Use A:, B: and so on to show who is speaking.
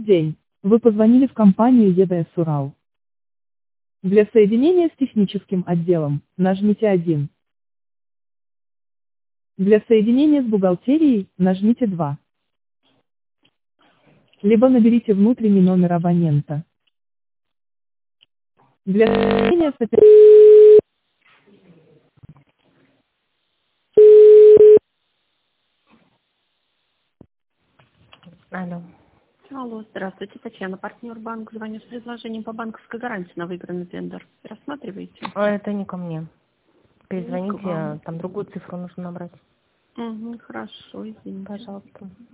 A: день. Вы позвонили в компанию ЕДС Урал. Для соединения с техническим отделом, нажмите 1. Для соединения с бухгалтерией, нажмите 2. Либо наберите внутренний номер абонента. Для соединения с
B: Алло.
C: Алло, здравствуйте, Татьяна, партнер банк. Звоню с предложением по банковской гарантии на выигранный тендер. Рассматриваете?
B: Это не ко мне.
C: Не к вам.
B: Перезвоните, там другую цифру нужно набрать.
C: Хорошо, извините.
B: Пожалуйста.